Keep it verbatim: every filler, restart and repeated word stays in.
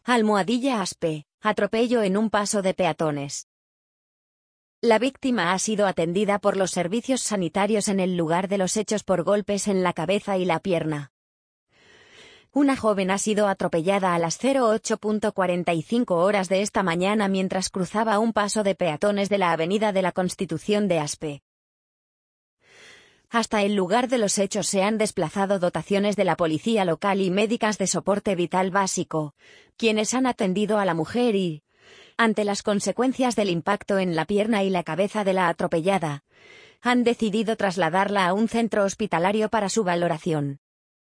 Almohadilla Aspe, atropello en un paso de peatones. La víctima ha sido atendida por los servicios sanitarios en el lugar de los hechos por golpes en la cabeza y la pierna. Una joven ha sido atropellada a las ocho cuarenta y cinco horas de esta mañana mientras cruzaba un paso de peatones de la Avenida de la Constitución de Aspe. Hasta el lugar de los hechos se han desplazado dotaciones de la policía local y médicas de soporte vital básico, quienes han atendido a la mujer y, ante las consecuencias del impacto en la pierna y la cabeza de la atropellada, han decidido trasladarla a un centro hospitalario para su valoración.